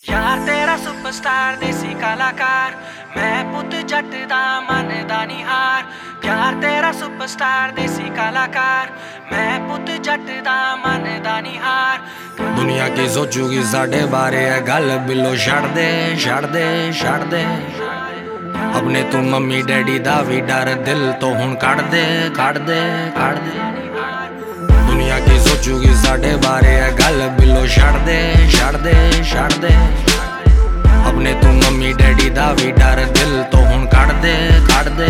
यार तेरा सुपरस्टार देसी कलाकार, मैं पुत जट दा मनदा नहीं हार। यार तेरा सुपरस्टार देसी कलाकार, मैं पुत जट दा मनदा नहीं हार। दुनिया की सोचूगी साढ़े बारे है गल बिलो छड़ दे छड़ दे छड़ दे। अपने तू मम्मी डैडी दा भी डर दिल तो हुण कढ़ दे कढ़ दे कढ़ दे। दुनिया की सोचूगी साढ़े बारे है गल बिलो छड़ दे छड़ दे छड़ दे। अपने तू मम्मी डैडी दा भी डर दिल तो हुण कढ़ दे कढ़ दे।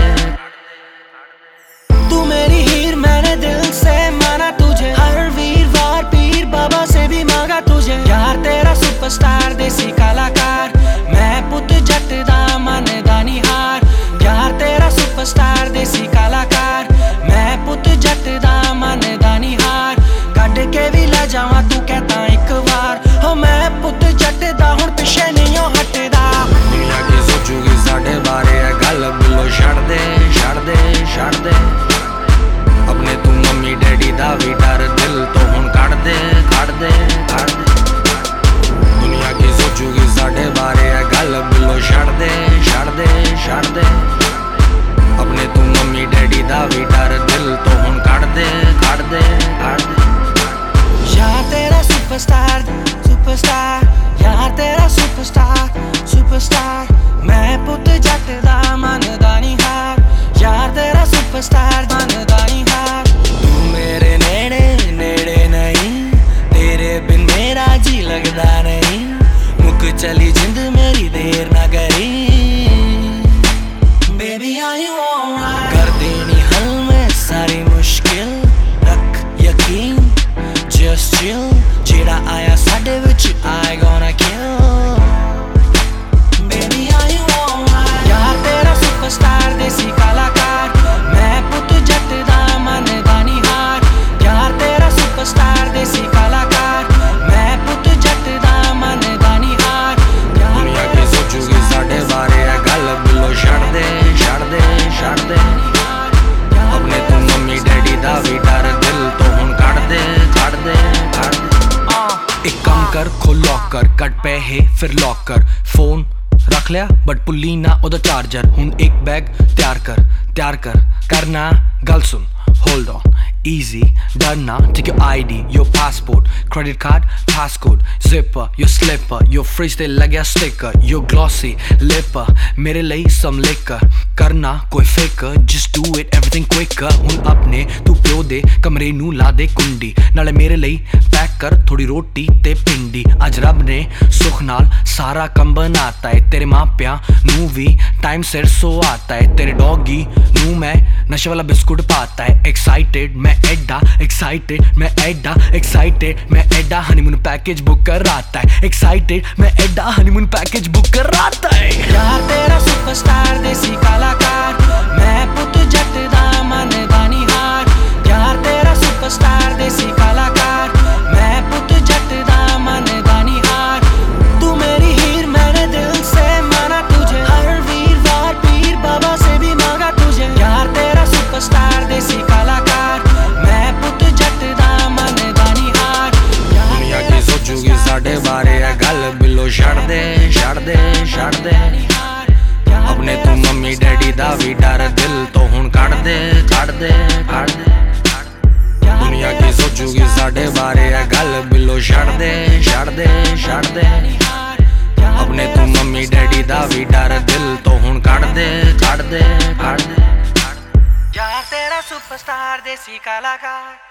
तू मेरी हीर मैंने दिल से माना तुझे, हर वीरवार पीर बाबा से भी मांगा तुझे। यार तेरा सुपरस्टार देसी कलाकार, मैं पुत जट दा मनदा नहीं हार। यार तेरा सुपरस्टार देसी कलाकार, मैं पुत जट दा मनदा नहीं हार। कट के भी ला जावां तू कहता एक बार, हो मैं पुत जट दा हुण पिछे नहीं हटदा। दुनिया की सोचूगी साढ़े बारे है गल बिलो छड़ दे छड़ दे छड़ दे। अपने तू मम्मी डैडी दा भी डर दिल तो हुण कढ़ दे कढ़ दे कढ़ दे। दुनिया की सोचूगी साढ़े बारे है गल बिलो छड़ दे छड़ दे छड़ दे। अपने तू मम्मी डैडी दा भी डर दिल तो हुण कढ़ दे कढ़ दे कढ़ दे। यार तेरा सुपरस्टार सुपरस्टार, यार तेरा सुपरस्टार सुपरस्टार, मैं पुत जट दा मनदा नहीं हार। यार तेरा सुपरस्टार मनदा नहीं हार। तू मेरे नेड़े नेड़े नहीं, तेरे बिन मेरा जी लगदा नहीं। मुक चली जिंद मेरी देर ना करी, Baby are you alright? कर देनी हल में सारी मुश्किल, रख यकीन just chill। जेड़ा आया साडे विच I gonna kill। Baby are you alright? यार तेरा सुपरस्टार देसी कलाकार, मैं पुत जट दा मनदा नहीं हार। यार तेरा सुपरस्टार देसी कलाकार, मैं पुत जट दा मनदा नहीं हार। दुनिया की सोचूगी साढ़े बारे है गल बिलो छड़ दे छड़ दे छड़ दे। अपने तू मम्मी डैडी दा भी डर दिल तो हुण कढ़ दे कढ़ दे कढ़ दे। एक काम कर खोल लॉकर, कट पैहे फिर लॉक कर। फोन रख लिया बट पुल्ली ना ओदा चार्जर। हुण एक बैग तैयार कर करना गल सुन। होल्ड ऑन easy डरना, take your ID your passport credit card passcode zipper your slipper your fridge ते लग्या sticker your glossy lipper मेरे ਲਈ some liquor करना कोई फिकर just do it everything quicker। हुण अपने तू प्यो दे कमरे नू ला दे कुंडी, नाले मेरे ਲਈ पैक कर थोड़ी रोटी ते पिंडी। अज रब ने सुख नाल सारा कम बनाता है, तेरे मापियां नू भी टाइम सिर सो आता है। तेरे डॉगी नू मैं नशे वाला बिस्कुट पाता है। एक्साइटेड मैं एडा एक्साइटेड मैं एडा एक्साइटेड मैं एडा हनीमून पैकेज बुक कर आता है। एक्साइटेड मैं एडा हनीमून पैकेज बुक कर आता है। यार तेरा सुपरस्टार देसी कलाकार, मैं पुत जट दा मनदा नहीं हार। यार तेरा सुपरस्टार देसी कलाकार, मैं पुत जट दा मनदा नहीं हार। तू मेरी हीर मैंने दिल से माना तुझे, हर वीरवार पीर बाबा से भी मांगा तुझे। यार तेरा सुपरस्टार देसी कलाकार, मैं पुत जट दा मनदा नहीं हार। दुनिया की सोचूगी साढ़े बारे है गल बिलो छड़ दे छड़ दे छड़ दे। अपने तू मम्मी डैडी दा भी डर दिल तो हुण कढ़ दे कढ़ दे कढ़ दे। दुनिया की सोचूगी साढ़े बारे है गल बिलो छड़ दे छड़ दे छड़ दे। अपने तू मम्मी डैडी दा भी डर दिल तो हुण कढ़ दे कढ़ दे कढ़ दे। यार तेरा सुपरस्टार देसी कलाकार।